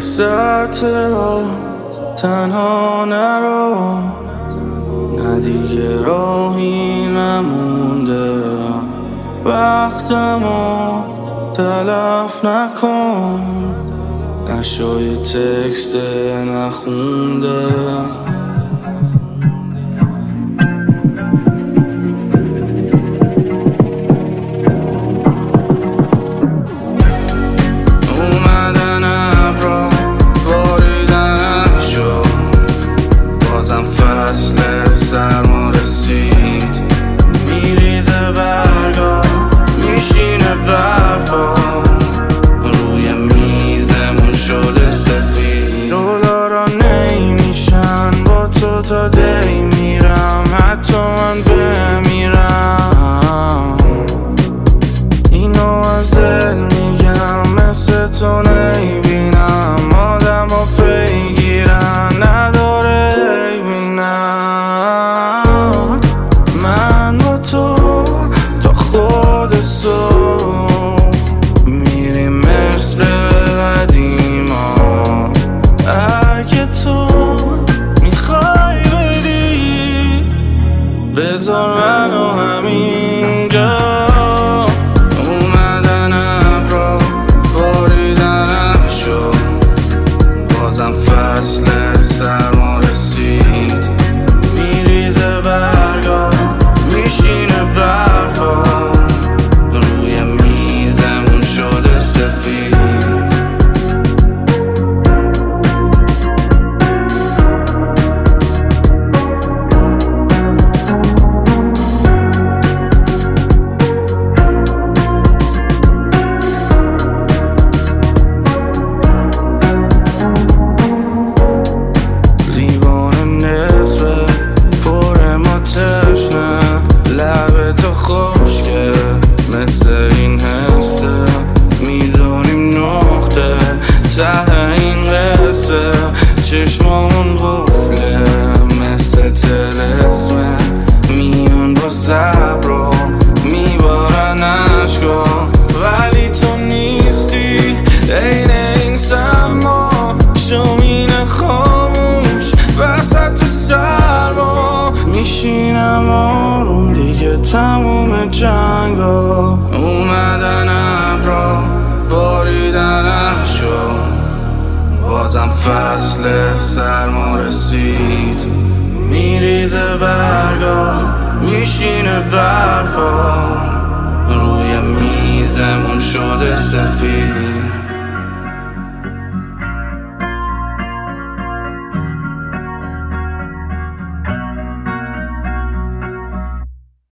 وسط را تنها نرو، نه دیگه راهی نمونده، وقتمو تلف نکن، نشای تکست نخونده. اومدن ابرا باریدنش شد، بازم فصل سرما رسید، میریزه برگا میشینه برفا، روی میزمون شده سفید. دلارا نمیشن با تو تا دی میرم، حتی من بمیرم. اینو از دل میگم، مثل تو نمیبینم آدم ها پیگیرن، نداره بینم. من با تو تا خود صبح میریم مثل قدیما، اگه تو میخوای بری بذار منو همینجا. اومدن ابرا باریدنش شد، بازم فصل سرما رسید، میریزه برگا میشینه برفا، روی میزمون شده سفید. خوشگه مثل این حسه، میزانیم نقطه ته این قصه، چشمامون قفله مثل طلسمه، میان با صبر و میبارن عشقا، ولی تو نیستی عین این سما، شومین خاموش وسط سرما، میشینم آروم دیگه تموم جنگا. اومدن ابرا باریدنش شد، بازم فصل سرما رسید، میریزه برگا میشینه برفا، روی میزمون شده سفید.